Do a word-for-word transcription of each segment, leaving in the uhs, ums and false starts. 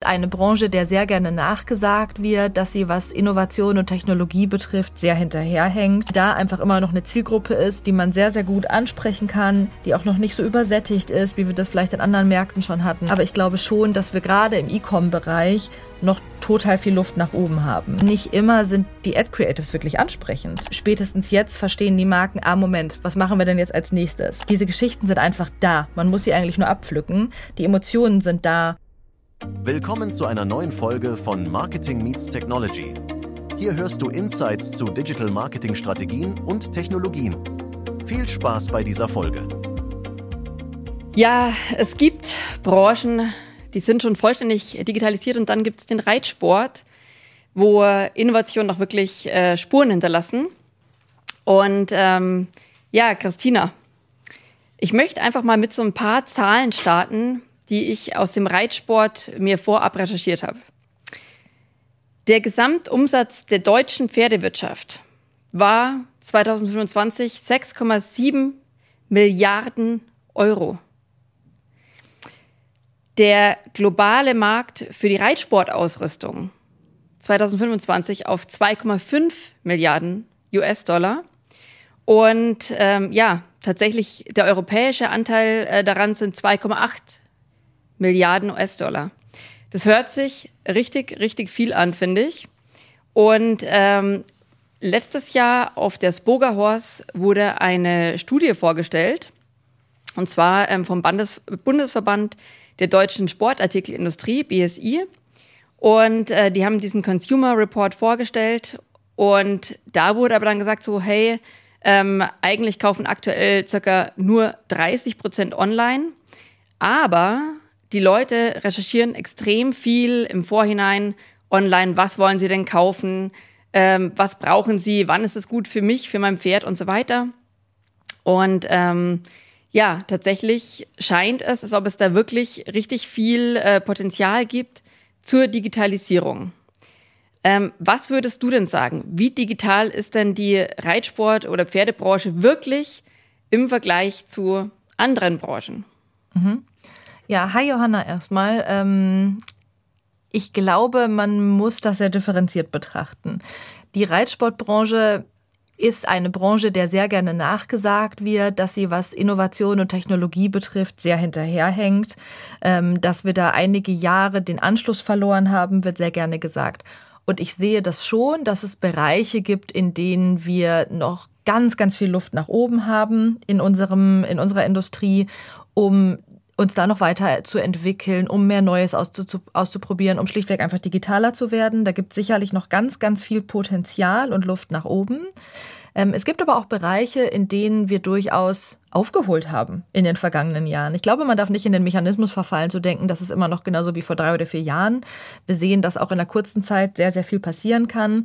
eine Branche, der sehr gerne nachgesagt wird, dass sie, was Innovation und Technologie betrifft, sehr hinterherhängt. Da einfach immer noch eine Zielgruppe ist, die man sehr, sehr gut ansprechen kann, die auch noch nicht so übersättigt ist, wie wir das vielleicht in anderen Märkten schon hatten. Aber ich glaube schon, dass wir gerade im E-Com-Bereich noch total viel Luft nach oben haben. Nicht immer sind die Ad-Creatives wirklich ansprechend. Spätestens jetzt verstehen die Marken, ah Moment, was machen wir denn jetzt als nächstes? Diese Geschichten sind einfach da. Man muss sie eigentlich nur abpflücken. Die Emotionen sind da. Willkommen zu einer neuen Folge von Marketing Meets Technology. Hier hörst du Insights zu Digital Marketing Strategien und Technologien. Viel Spaß bei dieser Folge. Ja, es gibt Branchen, die sind schon vollständig digitalisiert, und dann gibt es den Reitsport, wo Innovationen noch wirklich äh, Spuren hinterlassen. Und ähm, ja, Christina, ich möchte einfach mal mit so ein paar Zahlen starten, die ich aus dem Reitsport mir vorab recherchiert habe. Der Gesamtumsatz der deutschen Pferdewirtschaft war zwanzig fünfundzwanzig sechs Komma sieben Milliarden Euro. Der globale Markt für die Reitsportausrüstung zwanzig fünfundzwanzig auf zwei Komma fünf Milliarden U S-Dollar. Und ähm, ja, tatsächlich der europäische Anteil äh, daran sind zwei Komma acht Milliarden U S-Dollar. Das hört sich richtig, richtig viel an, finde ich. Und ähm, letztes Jahr auf der Spoga Horse wurde eine Studie vorgestellt, und zwar ähm, vom Bandes- Bundesverband der deutschen Sportartikelindustrie, B S I. Und äh, die haben diesen Consumer Report vorgestellt. Und da wurde aber dann gesagt so, hey, ähm, eigentlich kaufen aktuell circa nur dreißig Prozent online. Aber die Leute recherchieren extrem viel im Vorhinein online. Was wollen sie denn kaufen? Ähm, was brauchen sie? Wann ist es gut für mich, für mein Pferd und so weiter? Und ähm, ja, tatsächlich scheint es, als ob es da wirklich richtig viel äh, Potenzial gibt zur Digitalisierung. Ähm, was würdest du denn sagen? Wie digital ist denn die Reitsport- oder Pferdebranche wirklich im Vergleich zu anderen Branchen? Mhm. Ja, hi Johanna erstmal. Ähm, ich glaube, man muss das sehr differenziert betrachten. Die Reitsportbranche ist eine Branche, der sehr gerne nachgesagt wird, dass sie, was Innovation und Technologie betrifft, sehr hinterherhängt. Ähm, dass wir da einige Jahre den Anschluss verloren haben, wird sehr gerne gesagt. Und ich sehe das schon, dass es Bereiche gibt, in denen wir noch ganz, ganz viel Luft nach oben haben in unserem, in unserer Industrie, um uns da noch weiter zu entwickeln, um mehr Neues auszuprobieren, um schlichtweg einfach digitaler zu werden. Da gibt es sicherlich noch ganz, ganz viel Potenzial und Luft nach oben. Ähm, es gibt aber auch Bereiche, in denen wir durchaus aufgeholt haben in den vergangenen Jahren. Ich glaube, man darf nicht in den Mechanismus verfallen, zu denken, das ist immer noch genauso wie vor drei oder vier Jahren. Wir sehen, dass auch in einer kurzen Zeit sehr, sehr viel passieren kann.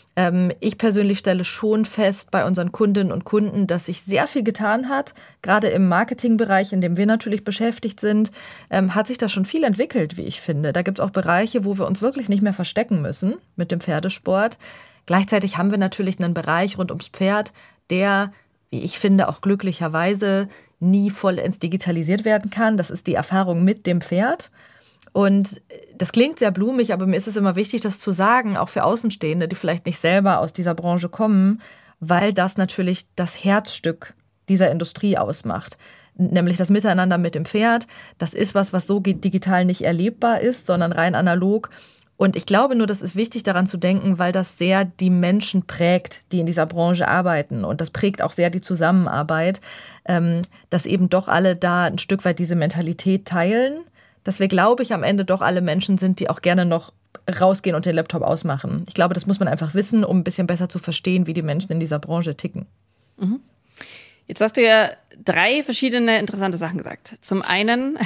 Ich persönlich stelle schon fest bei unseren Kundinnen und Kunden, dass sich sehr viel getan hat. Gerade im Marketingbereich, in dem wir natürlich beschäftigt sind, hat sich da schon viel entwickelt, wie ich finde. Da gibt es auch Bereiche, wo wir uns wirklich nicht mehr verstecken müssen mit dem Pferdesport. Gleichzeitig haben wir natürlich einen Bereich rund ums Pferd, der, wie ich finde, auch glücklicherweise nie vollends digitalisiert werden kann. Das ist die Erfahrung mit dem Pferd. Und das klingt sehr blumig, aber mir ist es immer wichtig, das zu sagen, auch für Außenstehende, die vielleicht nicht selber aus dieser Branche kommen, weil das natürlich das Herzstück dieser Industrie ausmacht. Nämlich das Miteinander mit dem Pferd. Das ist was, was so digital nicht erlebbar ist, sondern rein analog. Und ich glaube nur, das ist wichtig daran zu denken, weil das sehr die Menschen prägt, die in dieser Branche arbeiten. Und das prägt auch sehr die Zusammenarbeit, dass eben doch alle da ein Stück weit diese Mentalität teilen, dass wir, glaube ich, am Ende doch alle Menschen sind, die auch gerne noch rausgehen und den Laptop ausmachen. Ich glaube, das muss man einfach wissen, um ein bisschen besser zu verstehen, wie die Menschen in dieser Branche ticken. Mhm. Jetzt hast du ja drei verschiedene interessante Sachen gesagt. Zum einen,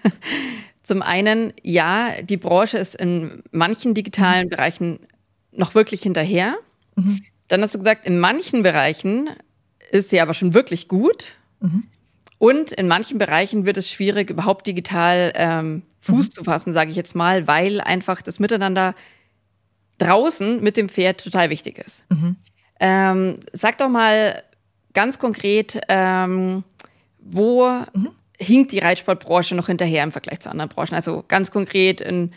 zum einen, ja, die Branche ist in manchen digitalen mhm. Bereichen noch wirklich hinterher. Mhm. Dann hast du gesagt, in manchen Bereichen ist sie aber schon wirklich gut. Mhm. Und in manchen Bereichen wird es schwierig, überhaupt digital ähm, Fuß mhm. zu fassen, sage ich jetzt mal, weil einfach das Miteinander draußen mit dem Pferd total wichtig ist. Mhm. Ähm, sag doch mal ganz konkret, ähm, wo mhm. hinkt die Reitsportbranche noch hinterher im Vergleich zu anderen Branchen? Also ganz konkret in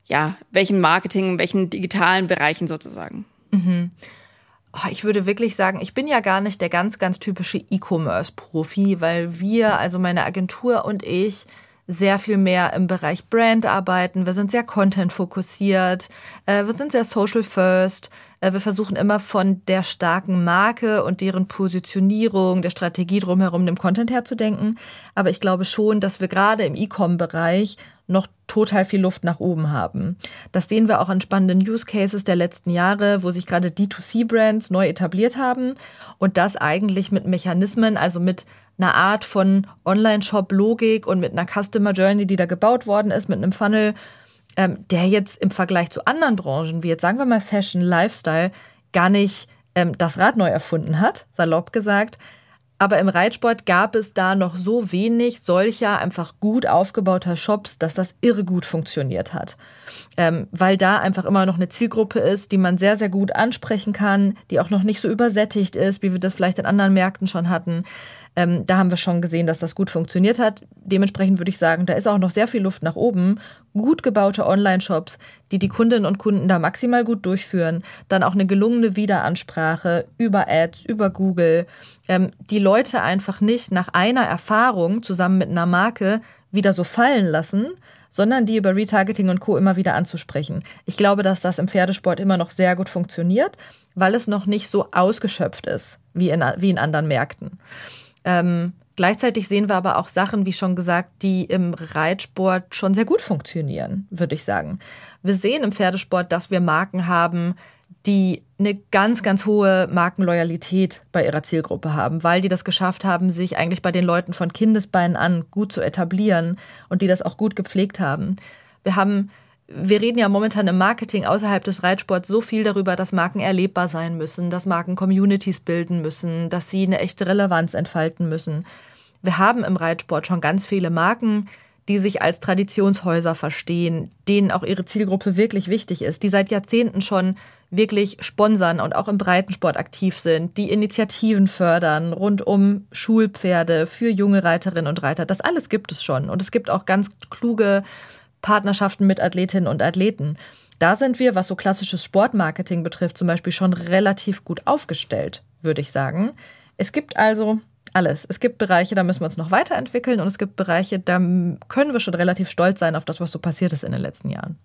ja, welchen Marketing, welchen digitalen Bereichen sozusagen? Mhm. Oh, ich würde wirklich sagen, ich bin ja gar nicht der ganz, ganz typische E-Commerce-Profi, weil wir, also meine Agentur und ich, sehr viel mehr im Bereich Brand arbeiten. Wir sind sehr Content-fokussiert, äh, wir sind sehr Social First. Äh, wir versuchen immer von der starken Marke und deren Positionierung, der Strategie drumherum, dem Content herzudenken. Aber ich glaube schon, dass wir gerade im E-Com-Bereich noch total viel Luft nach oben haben. Das sehen wir auch an spannenden Use Cases der letzten Jahre, wo sich gerade D zwei C Brands neu etabliert haben und das eigentlich mit Mechanismen, also mit einer Art von Online-Shop-Logik und mit einer Customer Journey, die da gebaut worden ist, mit einem Funnel, ähm, der jetzt im Vergleich zu anderen Branchen, wie jetzt sagen wir mal Fashion, Lifestyle, gar nicht ähm, das Rad neu erfunden hat, salopp gesagt. Aber im Reitsport gab es da noch so wenig solcher einfach gut aufgebauter Shops, dass das irre gut funktioniert hat. Ähm, weil da einfach immer noch eine Zielgruppe ist, die man sehr, sehr gut ansprechen kann, die auch noch nicht so übersättigt ist, wie wir das vielleicht in anderen Märkten schon hatten. Ähm, da haben wir schon gesehen, dass das gut funktioniert hat. Dementsprechend würde ich sagen, da ist auch noch sehr viel Luft nach oben. Gut gebaute Online-Shops, die die Kundinnen und Kunden da maximal gut durchführen. Dann auch eine gelungene Wiederansprache über Ads, über Google. Ähm, die Leute einfach nicht nach einer Erfahrung zusammen mit einer Marke wieder so fallen lassen, sondern die über Retargeting und Co. immer wieder anzusprechen. Ich glaube, dass das im Pferdesport immer noch sehr gut funktioniert, weil es noch nicht so ausgeschöpft ist wie in, wie in anderen Märkten. Ähm, gleichzeitig sehen wir aber auch Sachen, wie schon gesagt, die im Reitsport schon sehr gut funktionieren, würde ich sagen. Wir sehen im Pferdesport, dass wir Marken haben, die eine ganz, ganz hohe Markenloyalität bei ihrer Zielgruppe haben, weil die das geschafft haben, sich eigentlich bei den Leuten von Kindesbeinen an gut zu etablieren und die das auch gut gepflegt haben. Wir haben Wir reden ja momentan im Marketing außerhalb des Reitsports so viel darüber, dass Marken erlebbar sein müssen, dass Marken Communities bilden müssen, dass sie eine echte Relevanz entfalten müssen. Wir haben im Reitsport schon ganz viele Marken, die sich als Traditionshäuser verstehen, denen auch ihre Zielgruppe wirklich wichtig ist, die seit Jahrzehnten schon wirklich sponsern und auch im Breitensport aktiv sind, die Initiativen fördern rund um Schulpferde für junge Reiterinnen und Reiter. Das alles gibt es schon. Und es gibt auch ganz kluge Partnerschaften mit Athletinnen und Athleten. Da sind wir, was so klassisches Sportmarketing betrifft, zum Beispiel schon relativ gut aufgestellt, würde ich sagen. Es gibt also alles. Es gibt Bereiche, da müssen wir uns noch weiterentwickeln und es gibt Bereiche, da können wir schon relativ stolz sein auf das, was so passiert ist in den letzten Jahren.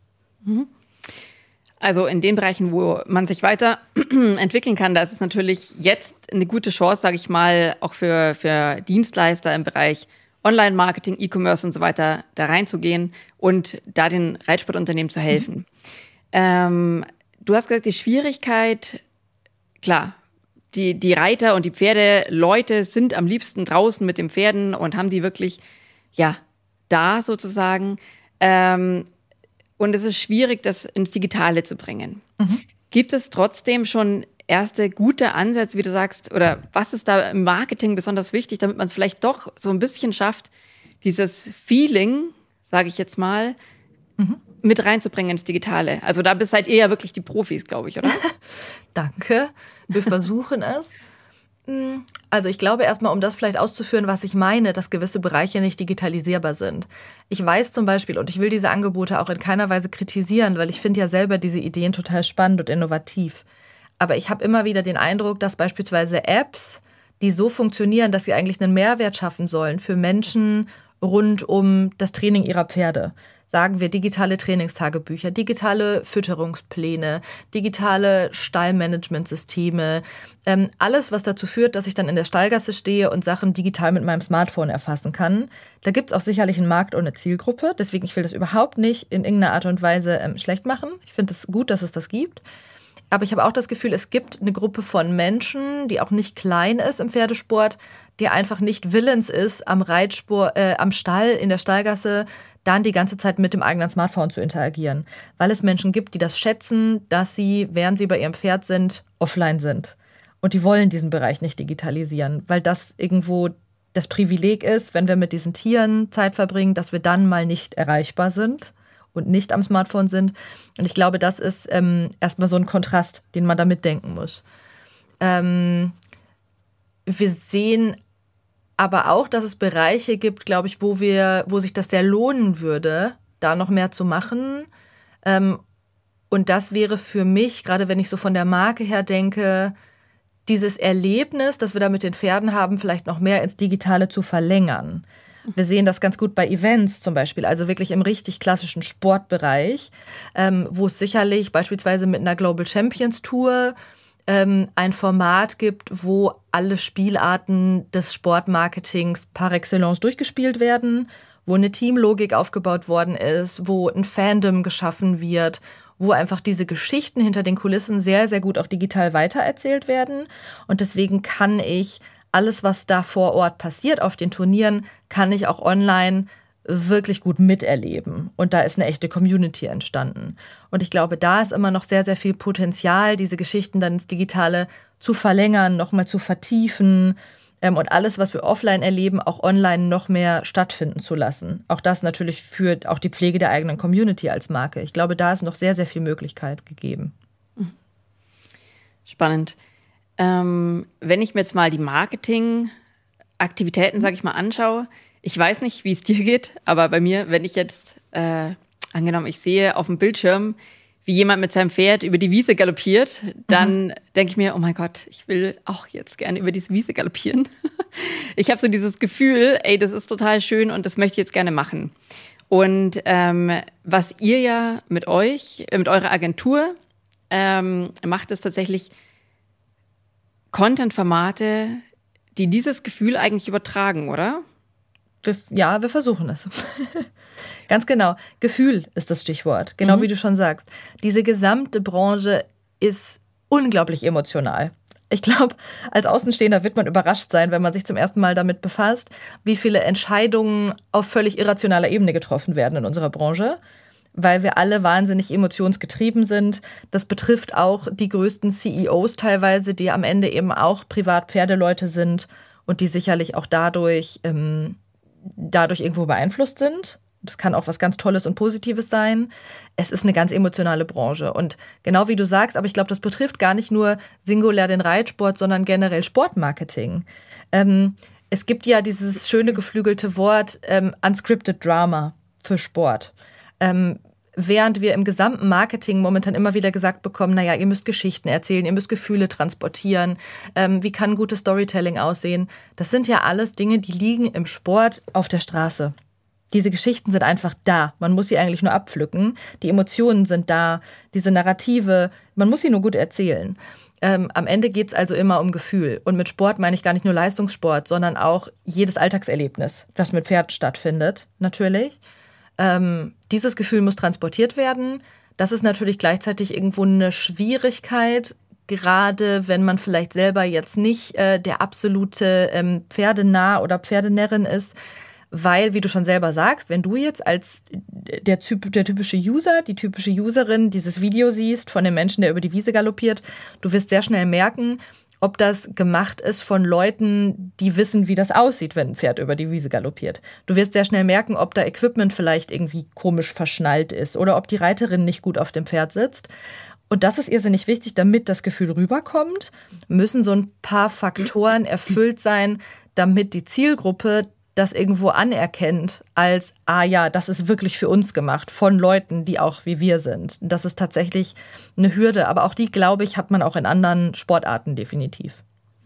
Also in den Bereichen, wo man sich weiterentwickeln kann, da ist es natürlich jetzt eine gute Chance, sage ich mal, auch für, für Dienstleister im Bereich Online-Marketing, E-Commerce und so weiter da reinzugehen und da den Reitsportunternehmen zu helfen. Mhm. Ähm, du hast gesagt, die Schwierigkeit, klar, die, die Reiter und die Pferdeleute sind am liebsten draußen mit den Pferden und haben die wirklich, ja, da sozusagen. Ähm, und es ist schwierig, das ins Digitale zu bringen. Mhm. Gibt es trotzdem schon erste gute Ansätze, wie du sagst, oder was ist da im Marketing besonders wichtig, damit man es vielleicht doch so ein bisschen schafft, dieses Feeling, sage ich jetzt mal, mhm. mit reinzubringen ins Digitale? Also da seid ihr ja wirklich die Profis, glaube ich, oder? Danke, wir versuchen es. Also ich glaube erstmal, um das vielleicht auszuführen, was ich meine, dass gewisse Bereiche nicht digitalisierbar sind. Ich weiß zum Beispiel, und ich will diese Angebote auch in keiner Weise kritisieren, weil ich finde ja selber diese Ideen total spannend und innovativ. Aber ich habe immer wieder den Eindruck, dass beispielsweise Apps, die so funktionieren, dass sie eigentlich einen Mehrwert schaffen sollen für Menschen rund um das Training ihrer Pferde. Sagen wir digitale Trainingstagebücher, digitale Fütterungspläne, digitale Stallmanagementsysteme. Ähm, alles, was dazu führt, dass ich dann in der Stallgasse stehe und Sachen digital mit meinem Smartphone erfassen kann. Da gibt es auch sicherlich einen Markt und eine Zielgruppe. Deswegen, ich will das überhaupt nicht in irgendeiner Art und Weise ähm, schlecht machen. Ich finde es gut, dass es das gibt. Aber ich habe auch das Gefühl, es gibt eine Gruppe von Menschen, die auch nicht klein ist im Pferdesport, die einfach nicht willens ist, am Reitsport, äh, am Stall, in der Stallgasse, dann die ganze Zeit mit dem eigenen Smartphone zu interagieren. Weil es Menschen gibt, die das schätzen, dass sie, während sie bei ihrem Pferd sind, offline sind. Und die wollen diesen Bereich nicht digitalisieren, weil das irgendwo das Privileg ist, wenn wir mit diesen Tieren Zeit verbringen, dass wir dann mal nicht erreichbar sind und nicht am Smartphone sind. Und ich glaube, das ist ähm, erstmal so ein Kontrast, den man da mitdenken muss. Ähm, wir sehen aber auch, dass es Bereiche gibt, glaube ich, wo wir, wo sich das sehr lohnen würde, da noch mehr zu machen. Ähm, und das wäre für mich, gerade wenn ich so von der Marke her denke, dieses Erlebnis, das wir da mit den Pferden haben, vielleicht noch mehr ins Digitale zu verlängern. Wir sehen das ganz gut bei Events zum Beispiel, also wirklich im richtig klassischen Sportbereich, ähm, wo es sicherlich beispielsweise mit einer Global Champions Tour ähm, ein Format gibt, wo alle Spielarten des Sportmarketings par excellence durchgespielt werden, wo eine Teamlogik aufgebaut worden ist, wo ein Fandom geschaffen wird, wo einfach diese Geschichten hinter den Kulissen sehr, sehr gut auch digital weitererzählt werden. Und deswegen kann ich alles, was da vor Ort passiert auf den Turnieren, kann ich auch online wirklich gut miterleben. Und da ist eine echte Community entstanden. Und ich glaube, da ist immer noch sehr, sehr viel Potenzial, diese Geschichten dann ins Digitale zu verlängern, nochmal zu vertiefen ähm, und alles, was wir offline erleben, auch online noch mehr stattfinden zu lassen. Auch das natürlich für auch die Pflege der eigenen Community als Marke. Ich glaube, da ist noch sehr, sehr viel Möglichkeit gegeben. Spannend. Ähm, wenn ich mir jetzt mal die Marketingaktivitäten, sage ich mal, anschaue, ich weiß nicht, wie es dir geht, aber bei mir, wenn ich jetzt, äh, angenommen, ich sehe auf dem Bildschirm, wie jemand mit seinem Pferd über die Wiese galoppiert, dann mhm. denke ich mir, oh mein Gott, ich will auch jetzt gerne über diese Wiese galoppieren. Ich habe so dieses Gefühl, ey, das ist total schön und das möchte ich jetzt gerne machen. Und ähm, was ihr ja mit euch, mit eurer Agentur ähm, macht, ist tatsächlich Content-Formate, die dieses Gefühl eigentlich übertragen, oder? Wir, ja, wir versuchen es. Ganz genau. Gefühl ist das Stichwort, genau mhm. wie du schon sagst. Diese gesamte Branche ist unglaublich emotional. Ich glaube, als Außenstehender wird man überrascht sein, wenn man sich zum ersten Mal damit befasst, wie viele Entscheidungen auf völlig irrationaler Ebene getroffen werden in unserer Branche, weil wir alle wahnsinnig emotionsgetrieben sind. Das betrifft auch die größten C E Os teilweise, die am Ende eben auch Privatpferdeleute sind und die sicherlich auch dadurch, ähm, dadurch irgendwo beeinflusst sind. Das kann auch was ganz Tolles und Positives sein. Es ist eine ganz emotionale Branche. Und genau wie du sagst, aber ich glaube, das betrifft gar nicht nur singulär den Reitsport, sondern generell Sportmarketing. Ähm, es gibt ja dieses schöne geflügelte Wort ähm, unscripted Drama für Sport. Ähm, während wir im gesamten Marketing momentan immer wieder gesagt bekommen, naja, ihr müsst Geschichten erzählen, ihr müsst Gefühle transportieren, ähm, wie kann gutes Storytelling aussehen? Das sind ja alles Dinge, die liegen im Sport auf der Straße. Diese Geschichten sind einfach da. Man muss sie eigentlich nur abpflücken. Die Emotionen sind da, diese Narrative, man muss sie nur gut erzählen. Ähm, am Ende geht es also immer um Gefühl. Und mit Sport meine ich gar nicht nur Leistungssport, sondern auch jedes Alltagserlebnis, das mit Pferden stattfindet, natürlich. Ähm, dieses Gefühl muss transportiert werden. Das ist natürlich gleichzeitig irgendwo eine Schwierigkeit, gerade wenn man vielleicht selber jetzt nicht äh, der absolute ähm, Pferdenah oder Pferdenärrin ist, weil, wie du schon selber sagst, wenn du jetzt als der, Typ, der typische User, die typische Userin dieses Video siehst von dem Menschen, der über die Wiese galoppiert, du wirst sehr schnell merken, ob das gemacht ist von Leuten, die wissen, wie das aussieht, wenn ein Pferd über die Wiese galoppiert. Du wirst sehr schnell merken, ob da Equipment vielleicht irgendwie komisch verschnallt ist oder ob die Reiterin nicht gut auf dem Pferd sitzt. Und das ist irrsinnig wichtig, damit das Gefühl rüberkommt, müssen so ein paar Faktoren erfüllt sein, damit die Zielgruppe das irgendwo anerkennt als, ah ja, das ist wirklich für uns gemacht, von Leuten, die auch wie wir sind. Das ist tatsächlich eine Hürde, aber auch die, glaube ich, hat man auch in anderen Sportarten definitiv.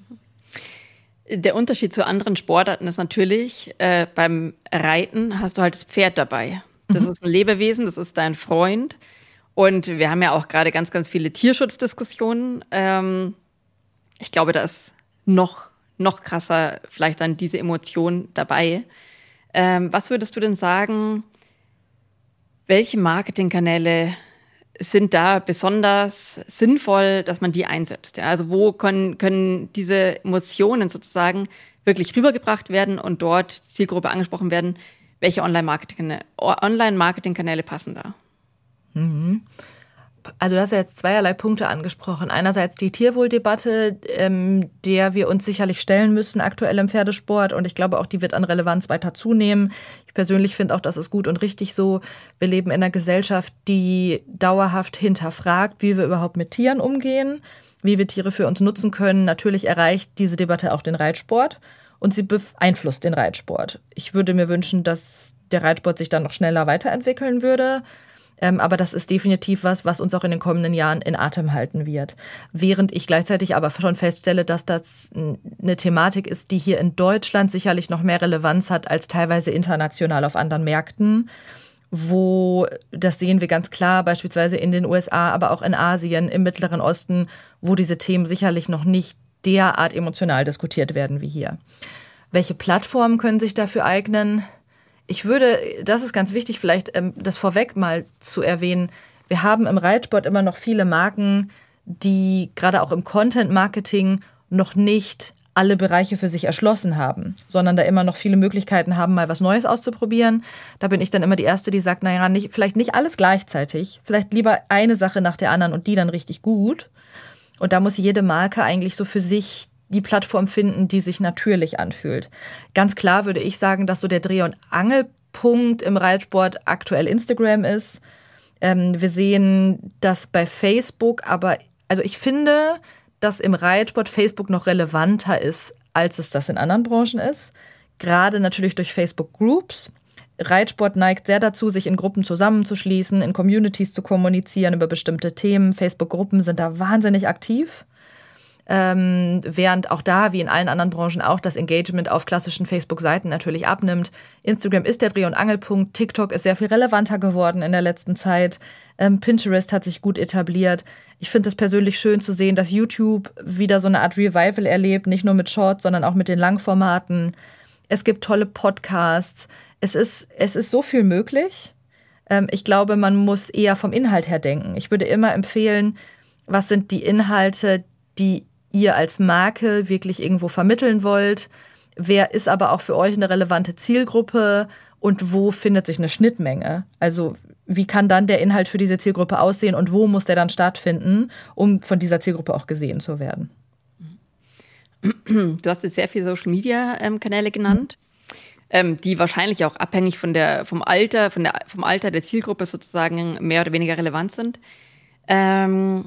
Der Unterschied zu anderen Sportarten ist natürlich, äh, beim Reiten hast du halt das Pferd dabei. Das mhm. ist ein Lebewesen, das ist dein Freund. Und wir haben ja auch gerade ganz, ganz viele Tierschutzdiskussionen. Ähm, ich glaube, da ist noch noch krasser vielleicht dann diese Emotion dabei. Ähm, was würdest du denn sagen, welche Marketingkanäle sind da besonders sinnvoll, dass man die einsetzt? Ja, also wo können, können diese Emotionen sozusagen wirklich rübergebracht werden und dort Zielgruppe angesprochen werden? Welche Online-Marketing- Online-Marketing-Kanäle passen da? Mhm. Also du hast ja jetzt zweierlei Punkte angesprochen. Einerseits die Tierwohldebatte, ähm, der wir uns sicherlich stellen müssen aktuell im Pferdesport. Und ich glaube auch, die wird an Relevanz weiter zunehmen. Ich persönlich finde auch, das ist gut und richtig so. Wir leben in einer Gesellschaft, die dauerhaft hinterfragt, wie wir überhaupt mit Tieren umgehen, wie wir Tiere für uns nutzen können. Natürlich erreicht diese Debatte auch den Reitsport und sie beeinflusst den Reitsport. Ich würde mir wünschen, dass der Reitsport sich dann noch schneller weiterentwickeln würde. Ähm, aber das ist definitiv was, was uns auch in den kommenden Jahren in Atem halten wird. Während ich gleichzeitig aber schon feststelle, dass das eine Thematik ist, die hier in Deutschland sicherlich noch mehr Relevanz hat als teilweise international auf anderen Märkten, wo, das sehen wir ganz klar, beispielsweise in den U S A, aber auch in Asien, im Mittleren Osten, wo diese Themen sicherlich noch nicht derart emotional diskutiert werden wie hier. Welche Plattformen können sich dafür eignen? Ich würde, das ist ganz wichtig, vielleicht ähm, das vorweg mal zu erwähnen, wir haben im Reitsport immer noch viele Marken, die gerade auch im Content-Marketing noch nicht alle Bereiche für sich erschlossen haben, sondern da immer noch viele Möglichkeiten haben, mal was Neues auszuprobieren. Da bin ich dann immer die Erste, die sagt, naja, nicht, vielleicht nicht alles gleichzeitig, vielleicht lieber eine Sache nach der anderen und die dann richtig gut. Und da muss jede Marke eigentlich so für sich die Plattform finden, die sich natürlich anfühlt. Ganz klar würde ich sagen, dass so der Dreh- und Angelpunkt im Reitsport aktuell Instagram ist. Ähm, wir sehen das bei Facebook, aber also ich finde, dass im Reitsport Facebook noch relevanter ist, als es das in anderen Branchen ist. Gerade natürlich durch Facebook-Groups. Reitsport neigt sehr dazu, sich in Gruppen zusammenzuschließen, in Communities zu kommunizieren über bestimmte Themen. Facebook-Gruppen sind da wahnsinnig aktiv. Ähm, während auch da, wie in allen anderen Branchen auch, das Engagement auf klassischen Facebook-Seiten natürlich abnimmt. Instagram ist der Dreh- und Angelpunkt. TikTok ist sehr viel relevanter geworden in der letzten Zeit. Ähm, Pinterest hat sich gut etabliert. Ich finde es persönlich schön zu sehen, dass YouTube wieder so eine Art Revival erlebt, nicht nur mit Shorts, sondern auch mit den Langformaten. Es gibt tolle Podcasts. Es ist, es ist so viel möglich. Ähm, ich glaube, man muss eher vom Inhalt her denken. Ich würde immer empfehlen, was sind die Inhalte, die ihr als Marke wirklich irgendwo vermitteln wollt? Wer ist aber auch für euch eine relevante Zielgruppe und wo findet sich eine Schnittmenge? Also wie kann dann der Inhalt für diese Zielgruppe aussehen und wo muss der dann stattfinden, um von dieser Zielgruppe auch gesehen zu werden? Du hast jetzt sehr viele Social-Media-Kanäle genannt, mhm. ähm, die wahrscheinlich auch abhängig von der, vom, Alter, von der, vom Alter der Zielgruppe sozusagen mehr oder weniger relevant sind. Ähm,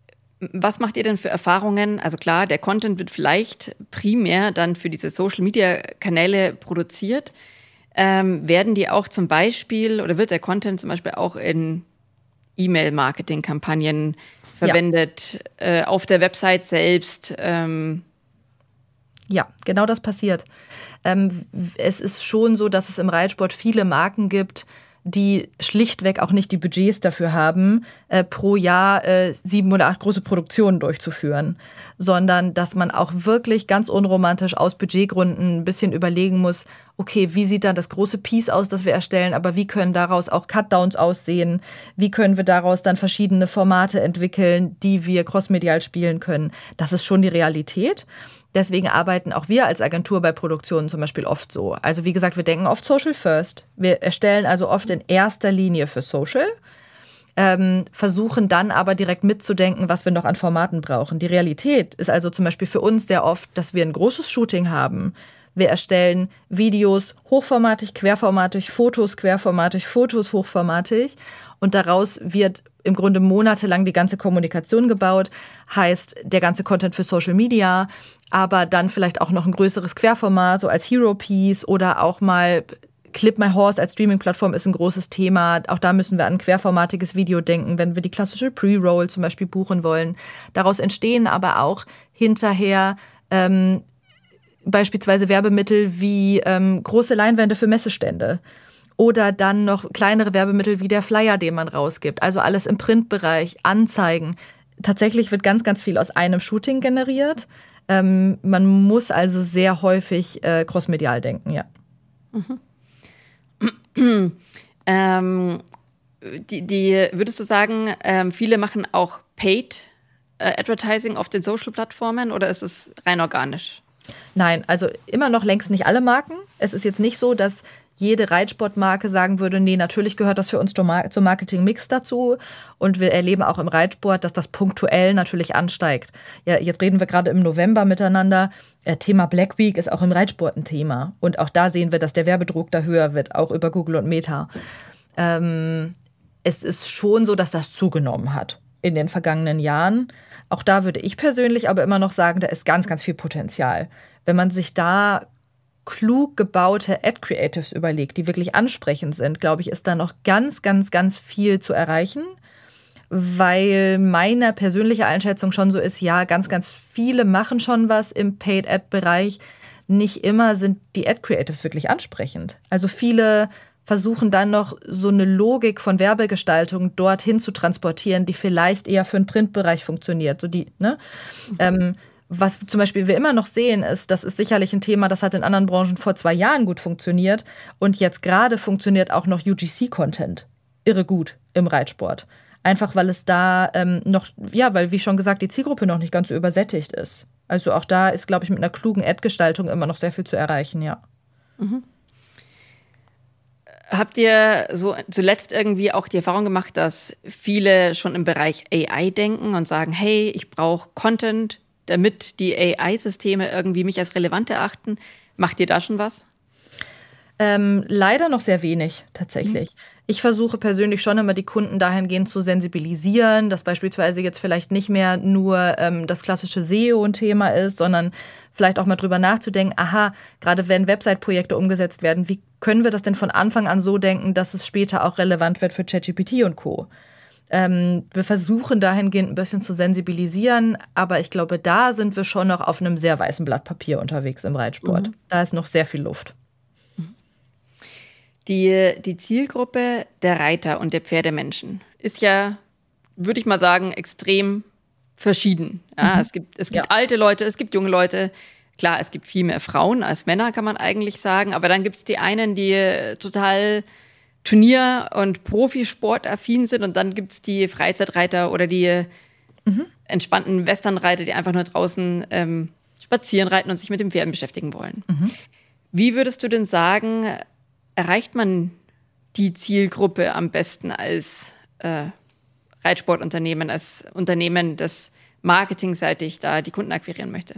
Was macht ihr denn für Erfahrungen? Also klar, der Content wird vielleicht primär dann für diese Social-Media-Kanäle produziert. Ähm, werden die auch zum Beispiel, oder wird der Content zum Beispiel auch in E-Mail-Marketing-Kampagnen verwendet, ja. äh, auf der Website selbst? Ähm ja, genau das passiert. Ähm, es ist schon so, dass es im Reitsport viele Marken gibt, die schlichtweg auch nicht die Budgets dafür haben, äh, pro Jahr äh, sieben oder acht große Produktionen durchzuführen, sondern dass man auch wirklich ganz unromantisch aus Budgetgründen ein bisschen überlegen muss, okay, wie sieht dann das große Piece aus, das wir erstellen, aber wie können daraus auch Cutdowns aussehen, wie können wir daraus dann verschiedene Formate entwickeln, die wir crossmedial spielen können. Das ist schon die Realität. Deswegen arbeiten auch wir als Agentur bei Produktionen zum Beispiel oft so. Also wie gesagt, wir denken oft Social First. Wir erstellen also oft in erster Linie für Social, ähm, versuchen dann aber direkt mitzudenken, was wir noch an Formaten brauchen. Die Realität ist also zum Beispiel für uns sehr oft, dass wir ein großes Shooting haben. Wir erstellen Videos hochformatig, querformatig, Fotos querformatig, Fotos hochformatig. Und daraus wird im Grunde monatelang die ganze Kommunikation gebaut. Heißt, der ganze Content für Social Media, aber dann vielleicht auch noch ein größeres Querformat, so als Hero-Piece oder auch mal Clip My Horse als Streaming-Plattform ist ein großes Thema. Auch da müssen wir an ein querformatiges Video denken, wenn wir die klassische Pre-Roll zum Beispiel buchen wollen. Daraus entstehen aber auch hinterher ähm, beispielsweise Werbemittel wie ähm, große Leinwände für Messestände. Oder dann noch kleinere Werbemittel wie der Flyer, den man rausgibt. Also alles im Printbereich, Anzeigen. Tatsächlich wird ganz, ganz viel aus einem Shooting generiert. Ähm, man muss also sehr häufig äh, crossmedial denken, ja. Mhm. ähm, die, die, würdest du sagen, ähm, viele machen auch Paid äh, Advertising auf den Social-Plattformen oder ist es rein organisch? Nein, also immer noch längst nicht alle Marken. Es ist jetzt nicht so, dass jede Reitsportmarke sagen würde, nee, natürlich gehört das für uns zum Marketing-Mix dazu. Und wir erleben auch im Reitsport, dass das punktuell natürlich ansteigt. Ja, jetzt reden wir gerade im November miteinander. Thema Black Week ist auch im Reitsport ein Thema. Und auch da sehen wir, dass der Werbedruck da höher wird, auch über Google und Meta. Ähm, es ist schon so, dass das zugenommen hat in den vergangenen Jahren. Auch da würde ich persönlich aber immer noch sagen, da ist ganz, ganz viel Potenzial. Wenn man sich da klug gebaute Ad-Creatives überlegt, die wirklich ansprechend sind, glaube ich, ist da noch ganz, ganz, ganz viel zu erreichen. Weil meine persönliche Einschätzung schon so ist, ja, ganz, ganz viele machen schon was im Paid-Ad-Bereich. Nicht immer sind die Ad-Creatives wirklich ansprechend. Also viele versuchen dann noch so eine Logik von Werbegestaltung dorthin zu transportieren, die vielleicht eher für den Printbereich funktioniert. So die, ne? Mhm. Ähm, was zum Beispiel wir immer noch sehen, ist, das ist sicherlich ein Thema, das hat in anderen Branchen vor zwei Jahren gut funktioniert. Und jetzt gerade funktioniert auch noch U G C-Content irre gut im Reitsport. Einfach weil es da ähm, noch, ja, weil wie schon gesagt, die Zielgruppe noch nicht ganz so übersättigt ist. Also auch da ist, glaube ich, mit einer klugen Ad-Gestaltung immer noch sehr viel zu erreichen, ja. Mhm. Habt ihr so zuletzt irgendwie auch die Erfahrung gemacht, dass viele schon im Bereich A I denken und sagen, hey, ich brauche Content, damit die A I-Systeme irgendwie mich als relevant erachten? Macht ihr da schon was? Ähm, leider noch sehr wenig, tatsächlich. Mhm. Ich versuche persönlich schon immer, die Kunden dahingehend zu sensibilisieren, dass beispielsweise jetzt vielleicht nicht mehr nur ähm, das klassische S E O ein Thema ist, sondern vielleicht auch mal drüber nachzudenken, aha, gerade wenn Website-Projekte umgesetzt werden, wie können wir das denn von Anfang an so denken, dass es später auch relevant wird für ChatGPT und Co.? Ähm, wir versuchen dahingehend ein bisschen zu sensibilisieren, aber ich glaube, da sind wir schon noch auf einem sehr weißen Blatt Papier unterwegs im Reitsport. Mhm. Da ist noch sehr viel Luft. Die, die Zielgruppe der Reiter und der Pferdemenschen ist ja, würde ich mal sagen, extrem verschieden. Ja, mhm. Es gibt, es gibt ja. alte Leute, es gibt junge Leute. Klar, es gibt viel mehr Frauen als Männer, kann man eigentlich sagen. Aber dann gibt es die einen, die total Turnier- und Profisportaffin sind. Und dann gibt es die Freizeitreiter oder die mhm. entspannten Westernreiter, die einfach nur draußen ähm, spazieren reiten und sich mit den Pferden beschäftigen wollen. Mhm. Wie würdest du denn sagen, erreicht man die Zielgruppe am besten als äh, Reitsportunternehmen, als Unternehmen, das marketingseitig da die Kunden akquirieren möchte?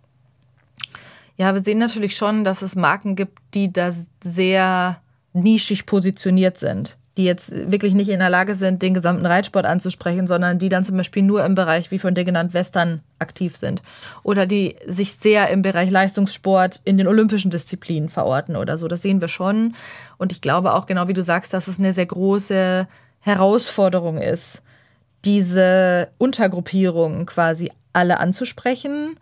Ja, wir sehen natürlich schon, dass es Marken gibt, die da sehr nischig positioniert sind, die jetzt wirklich nicht in der Lage sind, den gesamten Reitsport anzusprechen, sondern die dann zum Beispiel nur im Bereich, wie von dir genannt, Western aktiv sind. Oder die sich sehr im Bereich Leistungssport in den olympischen Disziplinen verorten oder so. Das sehen wir schon. Und ich glaube auch, genau wie du sagst, dass es eine sehr große Herausforderung ist, diese Untergruppierungen quasi alle anzusprechen.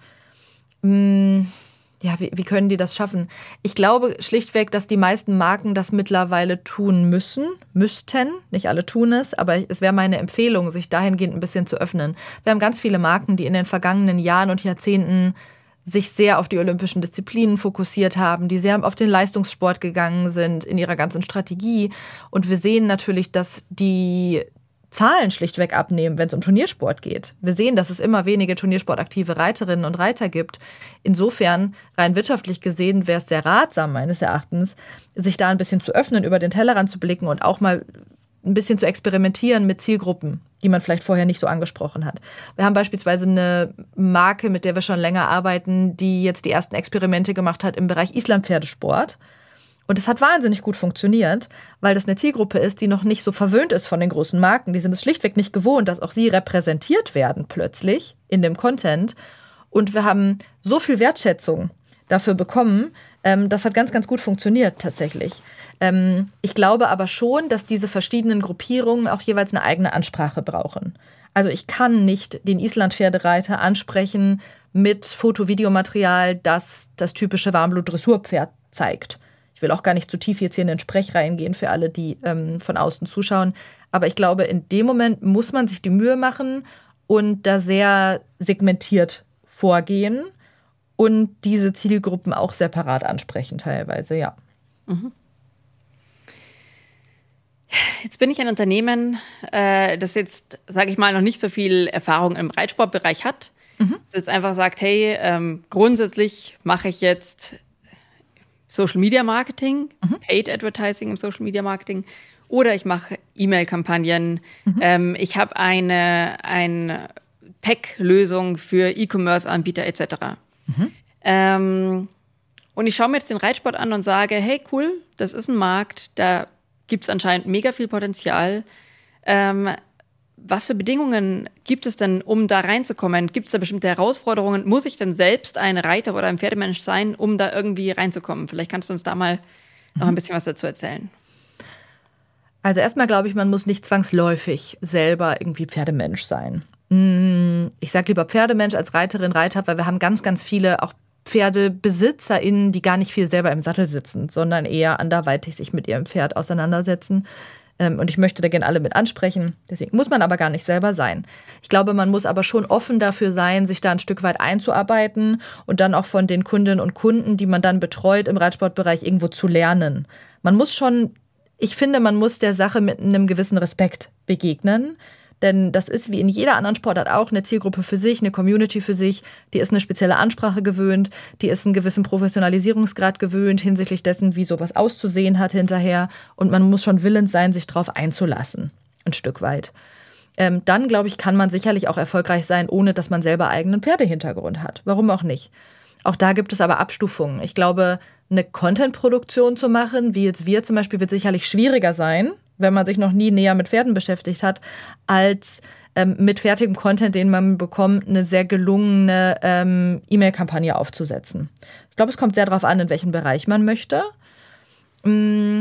Hm. Ja, wie, wie können die das schaffen? Ich glaube schlichtweg, dass die meisten Marken das mittlerweile tun müssen, müssten. Nicht alle tun es, aber es wäre meine Empfehlung, sich dahingehend ein bisschen zu öffnen. Wir haben ganz viele Marken, die in den vergangenen Jahren und Jahrzehnten sich sehr auf die olympischen Disziplinen fokussiert haben, die sehr auf den Leistungssport gegangen sind in ihrer ganzen Strategie. Und wir sehen natürlich, dass die Zahlen schlichtweg abnehmen, wenn es um Turniersport geht. Wir sehen, dass es immer weniger turniersportaktive Reiterinnen und Reiter gibt. Insofern, rein wirtschaftlich gesehen, wäre es sehr ratsam, meines Erachtens, sich da ein bisschen zu öffnen, über den Tellerrand zu blicken und auch mal ein bisschen zu experimentieren mit Zielgruppen, die man vielleicht vorher nicht so angesprochen hat. Wir haben beispielsweise eine Marke, mit der wir schon länger arbeiten, die jetzt die ersten Experimente gemacht hat im Bereich Islandpferdesport. Und es hat wahnsinnig gut funktioniert, weil das eine Zielgruppe ist, die noch nicht so verwöhnt ist von den großen Marken. Die sind es schlichtweg nicht gewohnt, dass auch sie repräsentiert werden plötzlich in dem Content. Und wir haben so viel Wertschätzung dafür bekommen. Ähm, das hat ganz, ganz gut funktioniert tatsächlich. Ähm, ich glaube aber schon, dass diese verschiedenen Gruppierungen auch jeweils eine eigene Ansprache brauchen. Also ich kann nicht den Islandpferdereiter ansprechen mit Foto-Videomaterial, das das typische Warmblut-Dressurpferd zeigt. Ich will auch gar nicht zu tief jetzt hier in den Sprech reingehen für alle, die ähm, von außen zuschauen. Aber ich glaube, in dem Moment muss man sich die Mühe machen und da sehr segmentiert vorgehen und diese Zielgruppen auch separat ansprechen teilweise, ja. Mhm. Jetzt bin ich ein Unternehmen, äh, das jetzt, sage ich mal, noch nicht so viel Erfahrung im Reitsportbereich hat. Mhm. Das jetzt einfach sagt, hey, ähm, grundsätzlich mache ich jetzt Social Media Marketing, mhm. Paid Advertising im Social Media Marketing oder ich mache E-Mail-Kampagnen. Mhm. Ähm, ich habe eine, eine Tech-Lösung für E-Commerce-Anbieter et cetera. Mhm. Ähm, und ich schaue mir jetzt den Reitsport an und sage, hey cool, das ist ein Markt, da gibt es anscheinend mega viel Potenzial. Ähm, was für Bedingungen gibt es denn, um da reinzukommen? Gibt es da bestimmte Herausforderungen? Muss ich denn selbst ein Reiter oder ein Pferdemensch sein, um da irgendwie reinzukommen? Vielleicht kannst du uns da mal noch ein bisschen was dazu erzählen. Also erstmal glaube ich, man muss nicht zwangsläufig selber irgendwie Pferdemensch sein. Ich sage lieber Pferdemensch als Reiterin, Reiter, weil wir haben ganz, ganz viele auch PferdebesitzerInnen, die gar nicht viel selber im Sattel sitzen, sondern eher anderweitig sich mit ihrem Pferd auseinandersetzen. Und ich möchte da gerne alle mit ansprechen. Deswegen muss man aber gar nicht selber sein. Ich glaube, man muss aber schon offen dafür sein, sich da ein Stück weit einzuarbeiten und dann auch von den Kundinnen und Kunden, die man dann betreut im Reitsportbereich, irgendwo zu lernen. Man muss schon, ich finde, man muss der Sache mit einem gewissen Respekt begegnen. Denn das ist wie in jeder anderen Sportart auch eine Zielgruppe für sich, eine Community für sich. Die ist eine spezielle Ansprache gewöhnt, die ist einen gewissen Professionalisierungsgrad gewöhnt hinsichtlich dessen, wie sowas auszusehen hat hinterher. Und man muss schon willens sein, sich darauf einzulassen, ein Stück weit. Ähm, dann, glaube ich, kann man sicherlich auch erfolgreich sein, ohne dass man selber eigenen Pferdehintergrund hat. Warum auch nicht? Auch da gibt es aber Abstufungen. Ich glaube, eine Content-Produktion zu machen, wie jetzt wir zum Beispiel, wird sicherlich schwieriger sein, wenn man sich noch nie näher mit Pferden beschäftigt hat, als ähm, mit fertigem Content, den man bekommt, eine sehr gelungene ähm, E-Mail-Kampagne aufzusetzen. Ich glaube, es kommt sehr darauf an, in welchem Bereich man möchte. Und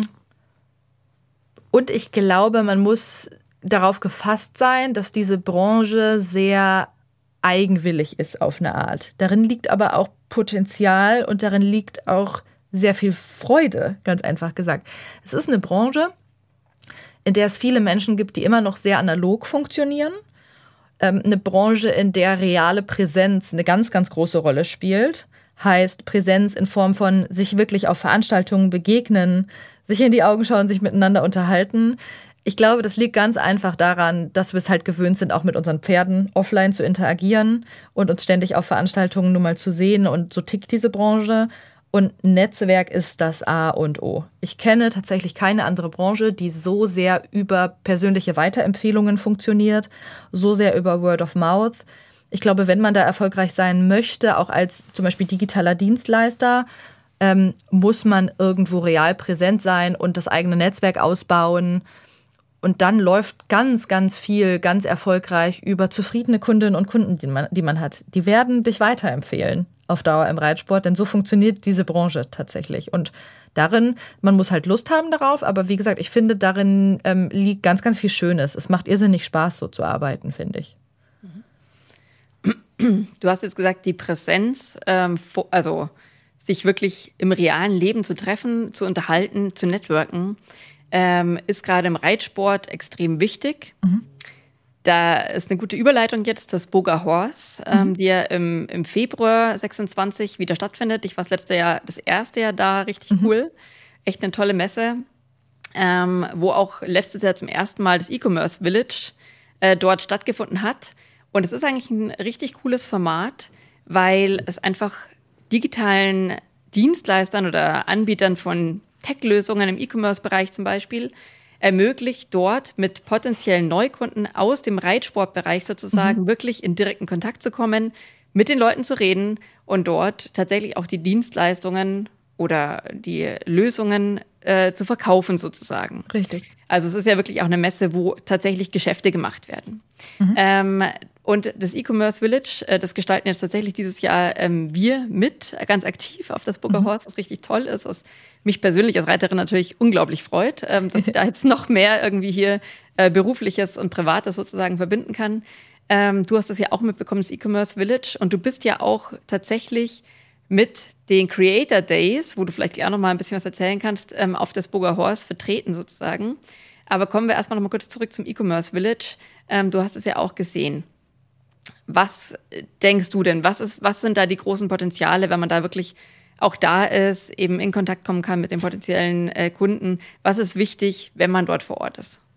ich glaube, man muss darauf gefasst sein, dass diese Branche sehr eigenwillig ist auf eine Art. Darin liegt aber auch Potenzial und darin liegt auch sehr viel Freude, ganz einfach gesagt. Es ist eine Branche, in der es viele Menschen gibt, die immer noch sehr analog funktionieren. Ähm, eine Branche, in der reale Präsenz eine ganz, ganz große Rolle spielt. Heißt Präsenz in Form von sich wirklich auf Veranstaltungen begegnen, sich in die Augen schauen, sich miteinander unterhalten. Ich glaube, das liegt ganz einfach daran, dass wir es halt gewöhnt sind, auch mit unseren Pferden offline zu interagieren und uns ständig auf Veranstaltungen nur mal zu sehen. Und so tickt diese Branche. Und Netzwerk ist das A und O. Ich kenne tatsächlich keine andere Branche, die so sehr über persönliche Weiterempfehlungen funktioniert, so sehr über Word of Mouth. Ich glaube, wenn man da erfolgreich sein möchte, auch als zum Beispiel digitaler Dienstleister, ähm, muss man irgendwo real präsent sein und das eigene Netzwerk ausbauen. Und dann läuft ganz, ganz viel, ganz erfolgreich über zufriedene Kundinnen und Kunden, die man, die man hat. Die werden dich weiterempfehlen auf Dauer im Reitsport, denn so funktioniert diese Branche tatsächlich. Und darin, man muss halt Lust haben darauf, aber wie gesagt, ich finde, darin ähm, liegt ganz, ganz viel Schönes. Es macht irrsinnig Spaß, so zu arbeiten, finde ich. Du hast jetzt gesagt, die Präsenz, ähm, also sich wirklich im realen Leben zu treffen, zu unterhalten, zu networken, ähm, ist gerade im Reitsport extrem wichtig. Mhm. Da ist eine gute Überleitung jetzt, das Boga Horse, ähm, mhm. die ja im, im Februar sechsundzwanzig wieder stattfindet. Ich war das letzte Jahr, das erste Jahr da, richtig mhm. cool. Echt eine tolle Messe, ähm, wo auch letztes Jahr zum ersten Mal das E-Commerce Village äh, dort stattgefunden hat. Und es ist eigentlich ein richtig cooles Format, weil es einfach digitalen Dienstleistern oder Anbietern von Tech-Lösungen im E-Commerce-Bereich zum Beispiel ermöglicht, dort mit potenziellen Neukunden aus dem Reitsportbereich sozusagen mhm. wirklich in direkten Kontakt zu kommen, mit den Leuten zu reden und dort tatsächlich auch die Dienstleistungen oder die Lösungen äh, zu verkaufen sozusagen. Richtig. Also es ist ja wirklich auch eine Messe, wo tatsächlich Geschäfte gemacht werden. Mhm. Ähm, und das E-Commerce Village, äh, das gestalten jetzt tatsächlich dieses Jahr ähm, wir mit, äh, ganz aktiv auf das Boga Horse, was richtig toll ist, was mich persönlich als Reiterin natürlich unglaublich freut, ähm, dass ich da jetzt noch mehr irgendwie hier äh, Berufliches und Privates sozusagen verbinden kann. Ähm, du hast das ja auch mitbekommen, das E-Commerce Village, und du bist ja auch tatsächlich mit den Creator Days, wo du vielleicht auch noch mal ein bisschen was erzählen kannst, ähm, auf das Boga Horse vertreten sozusagen. Aber kommen wir erstmal noch mal kurz zurück zum E-Commerce Village. Ähm, du hast es ja auch gesehen. Was denkst du denn? Was ist, was sind da die großen Potenziale, wenn man da wirklich auch da ist, eben in Kontakt kommen kann mit den potenziellen äh, Kunden? Was ist wichtig, wenn man dort vor Ort ist?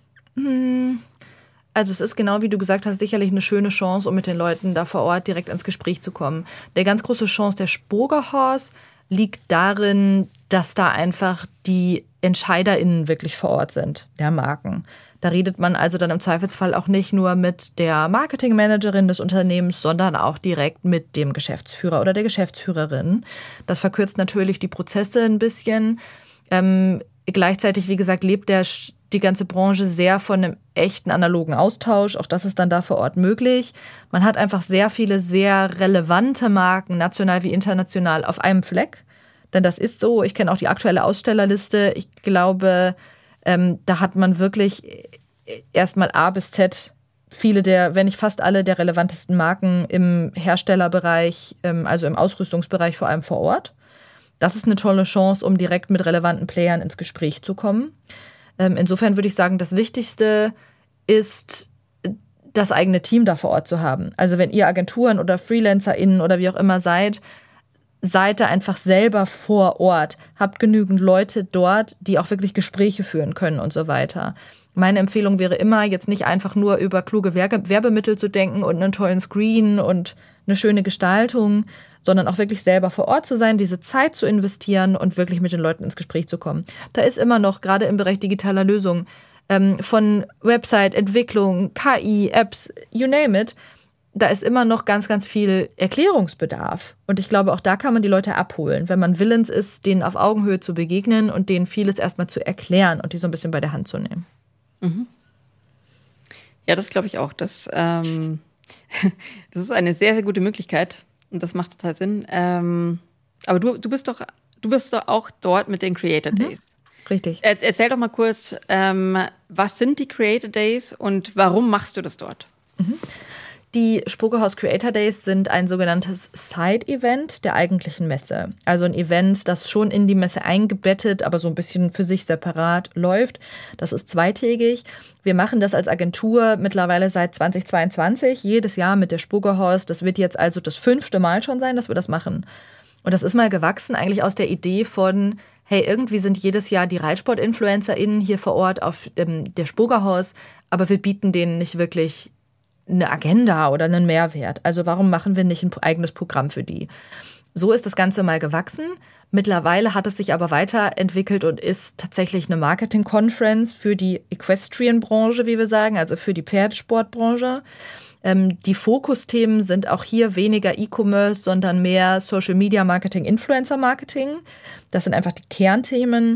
Also es ist genau, wie du gesagt hast, sicherlich eine schöne Chance, um mit den Leuten da vor Ort direkt ins Gespräch zu kommen. Der ganz große Chance der Boga Horse liegt darin, dass da einfach die EntscheiderInnen wirklich vor Ort sind, der Marken. Da redet man also dann im Zweifelsfall auch nicht nur mit der Marketingmanagerin des Unternehmens, sondern auch direkt mit dem Geschäftsführer oder der Geschäftsführerin. Das verkürzt natürlich die Prozesse ein bisschen. Ähm, gleichzeitig, wie gesagt, lebt der, die ganze Branche sehr von einem echten analogen Austausch. Auch das ist dann da vor Ort möglich. Man hat einfach sehr viele sehr relevante Marken, national wie international, auf einem Fleck. Denn das ist so. Ich kenne auch die aktuelle Ausstellerliste. Ich glaube, ähm, da hat man wirklich erstmal A bis Z viele der, wenn nicht fast alle der relevantesten Marken im Herstellerbereich, ähm, also im Ausrüstungsbereich vor allem vor Ort. Das ist eine tolle Chance, um direkt mit relevanten Playern ins Gespräch zu kommen. Ähm, insofern würde ich sagen, das Wichtigste ist, das eigene Team da vor Ort zu haben. Also wenn ihr Agenturen oder FreelancerInnen oder wie auch immer seid, seid da einfach selber vor Ort. Habt genügend Leute dort, die auch wirklich Gespräche führen können und so weiter. Meine Empfehlung wäre immer, jetzt nicht einfach nur über kluge Werbe- Werbemittel zu denken und einen tollen Screen und eine schöne Gestaltung, sondern auch wirklich selber vor Ort zu sein, diese Zeit zu investieren und wirklich mit den Leuten ins Gespräch zu kommen. Da ist immer noch, gerade im Bereich digitaler Lösungen, ähm, von Website-Entwicklung, K I, Apps, you name it, da ist immer noch ganz, ganz viel Erklärungsbedarf. Und ich glaube, auch da kann man die Leute abholen, wenn man willens ist, denen auf Augenhöhe zu begegnen und denen vieles erstmal zu erklären und die so ein bisschen bei der Hand zu nehmen. Mhm. Ja, das glaube ich auch. Das, ähm, das ist eine sehr, sehr gute Möglichkeit. Und das macht total Sinn. Ähm, aber du, du bist doch, du bist doch auch dort mit den Creator Days. Mhm, richtig. Er, erzähl doch mal kurz, ähm, was sind die Creator Days und warum machst du das dort? Mhm. Die Spokehouse Creator Days sind ein sogenanntes Side-Event der eigentlichen Messe. Also ein Event, das schon in die Messe eingebettet, aber so ein bisschen für sich separat läuft. Das ist zweitägig. Wir machen das als Agentur mittlerweile seit zweitausendzweiundzwanzig, jedes Jahr mit der Spokehouse. Das wird jetzt also das fünfte Mal schon sein, dass wir das machen. Und das ist mal gewachsen eigentlich aus der Idee von, hey, irgendwie sind jedes Jahr die Reitsport-InfluencerInnen hier vor Ort auf ähm, der Spokehouse, aber wir bieten denen nicht wirklich eine Agenda oder einen Mehrwert. Also warum machen wir nicht ein eigenes Programm für die? So ist das Ganze mal gewachsen. Mittlerweile hat es sich aber weiterentwickelt und ist tatsächlich eine Marketing-Conference für die Equestrian-Branche, wie wir sagen, also für die Pferdesportbranche. Ähm, die Fokusthemen sind auch hier weniger E-Commerce, sondern mehr Social-Media-Marketing, Influencer-Marketing. Das sind einfach die Kernthemen.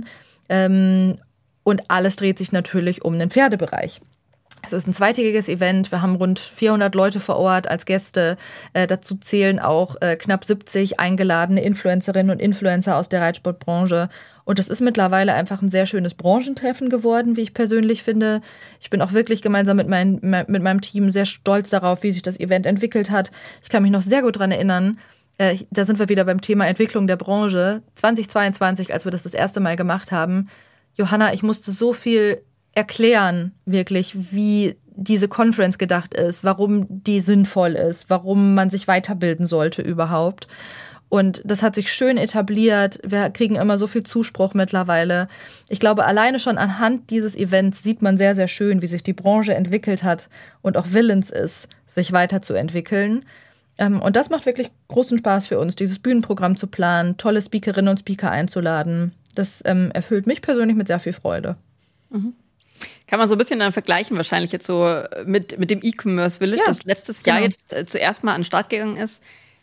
Ähm, und alles dreht sich natürlich um den Pferdebereich. Es ist ein zweitägiges Event. Wir haben rund vierhundert Leute vor Ort als Gäste. Äh, dazu zählen auch äh, knapp siebzig eingeladene Influencerinnen und Influencer aus der Reitsportbranche. Und das ist mittlerweile einfach ein sehr schönes Branchentreffen geworden, wie ich persönlich finde. Ich bin auch wirklich gemeinsam mit, mein, mit meinem Team sehr stolz darauf, wie sich das Event entwickelt hat. Ich kann mich noch sehr gut daran erinnern. Äh, da sind wir wieder beim Thema Entwicklung der Branche. zweitausendzweiundzwanzig, als wir das das erste Mal gemacht haben. Johanna, ich musste so viel erklären, wirklich, wie diese Conference gedacht ist, warum die sinnvoll ist, warum man sich weiterbilden sollte überhaupt. Und das hat sich schön etabliert. Wir kriegen immer so viel Zuspruch mittlerweile. Ich glaube, alleine schon anhand dieses Events sieht man sehr, sehr schön, wie sich die Branche entwickelt hat und auch willens ist, sich weiterzuentwickeln. Und das macht wirklich großen Spaß für uns, dieses Bühnenprogramm zu planen, tolle Speakerinnen und Speaker einzuladen. Das ähm, erfüllt mich persönlich mit sehr viel Freude. Mhm. Kann man so ein bisschen dann vergleichen, wahrscheinlich jetzt so mit, mit dem E-Commerce Village, ja, das letztes Jahr genau. jetzt äh, zuerst mal an den Start gegangen ist,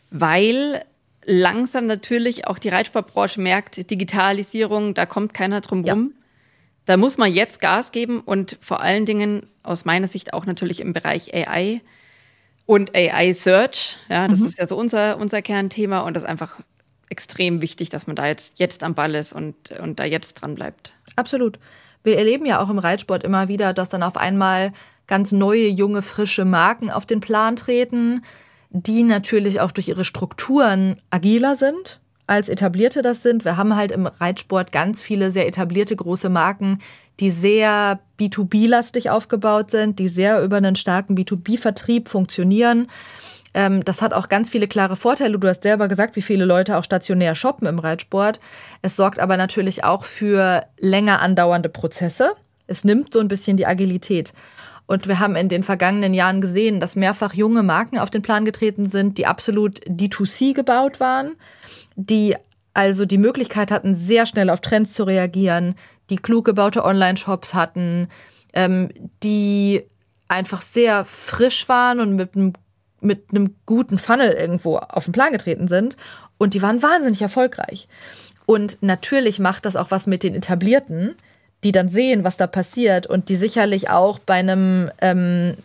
weil langsam natürlich auch die Reitsportbranche merkt, Digitalisierung, da kommt keiner drum rum. Ja. Da muss man jetzt Gas geben und vor allen Dingen aus meiner Sicht auch natürlich im Bereich A I und A I Search. Ja, das mhm. ist ja so unser, unser Kernthema und das ist einfach extrem wichtig, dass man da jetzt, jetzt am Ball ist und, und da jetzt dran bleibt. Absolut. Wir erleben ja auch im Reitsport immer wieder, dass dann auf einmal ganz neue, junge, frische Marken auf den Plan treten, die natürlich auch durch ihre Strukturen agiler sind, als etablierte das sind. Wir haben halt im Reitsport ganz viele sehr etablierte große Marken, die sehr B zwei B-lastig aufgebaut sind, die sehr über einen starken B zwei B-Vertrieb funktionieren. Das hat auch ganz viele klare Vorteile. Du hast selber gesagt, wie viele Leute auch stationär shoppen im Reitsport. Es sorgt aber natürlich auch für länger andauernde Prozesse. Es nimmt so ein bisschen die Agilität. Und wir haben in den vergangenen Jahren gesehen, dass mehrfach junge Marken auf den Plan getreten sind, die absolut D zwei C gebaut waren, die also die Möglichkeit hatten, sehr schnell auf Trends zu reagieren, die klug gebaute Online-Shops hatten, ähm, die einfach sehr frisch waren und mit einem mit einem guten Funnel irgendwo auf den Plan getreten sind. Und die waren wahnsinnig erfolgreich. Und natürlich macht das auch was mit den Etablierten, die dann sehen, was da passiert und die sicherlich auch bei einem, ähm,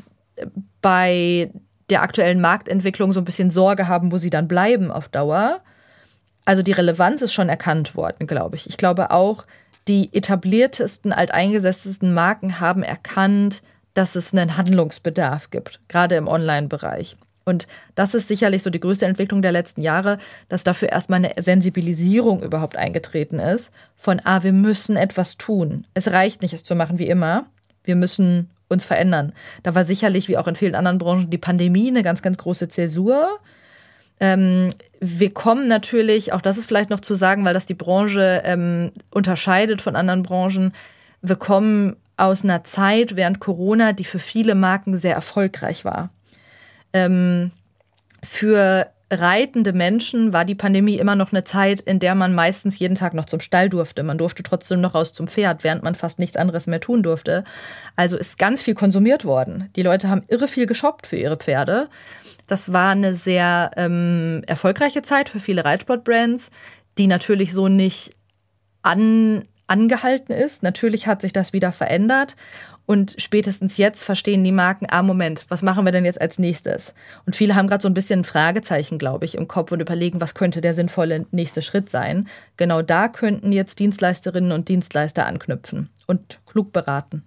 bei der aktuellen Marktentwicklung so ein bisschen Sorge haben, wo sie dann bleiben auf Dauer. Also die Relevanz ist schon erkannt worden, glaube ich. Ich glaube auch, die etabliertesten, alteingesessensten Marken haben erkannt, dass es einen Handlungsbedarf gibt, gerade im Online-Bereich. Und das ist sicherlich so die größte Entwicklung der letzten Jahre, dass dafür erstmal eine Sensibilisierung überhaupt eingetreten ist, von, ah, wir müssen etwas tun. Es reicht nicht, es zu machen wie immer. Wir müssen uns verändern. Da war sicherlich, wie auch in vielen anderen Branchen, die Pandemie eine ganz, ganz große Zäsur. Ähm, wir kommen natürlich, auch das ist vielleicht noch zu sagen, weil das die Branche ähm, unterscheidet von anderen Branchen, wir kommen aus einer Zeit während Corona, die für viele Marken sehr erfolgreich war. Ähm, für reitende Menschen war die Pandemie immer noch eine Zeit, in der man meistens jeden Tag noch zum Stall durfte. Man durfte trotzdem noch raus zum Pferd, während man fast nichts anderes mehr tun durfte. Also ist ganz viel konsumiert worden. Die Leute haben irre viel geshoppt für ihre Pferde. Das war eine sehr ähm, erfolgreiche Zeit für viele Reitsportbrands, die natürlich so nicht an, angehalten ist. Natürlich hat sich das wieder verändert. Und spätestens jetzt verstehen die Marken, ah, Moment, was machen wir denn jetzt als nächstes? Und viele haben gerade so ein bisschen ein Fragezeichen, glaube ich, im Kopf und überlegen, was könnte der sinnvolle nächste Schritt sein? Genau da könnten jetzt Dienstleisterinnen und Dienstleister anknüpfen und klug beraten.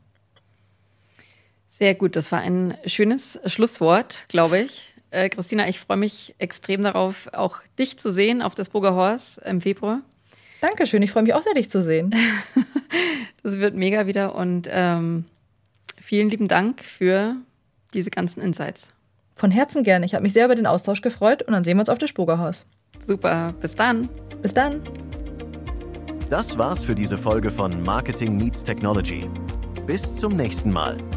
Sehr gut, das war ein schönes Schlusswort, glaube ich. Äh, Christina, ich freue mich extrem darauf, auch dich zu sehen auf das Burger Horse im Februar. Dankeschön, ich freue mich auch sehr, dich zu sehen. Das wird mega wieder und ähm, vielen lieben Dank für diese ganzen Insights. Von Herzen gerne. Ich habe mich sehr über den Austausch gefreut und dann sehen wir uns auf der Spurgerhaus. Super, bis dann. Bis dann. Das war's für diese Folge von Marketing Meets Technology. Bis zum nächsten Mal.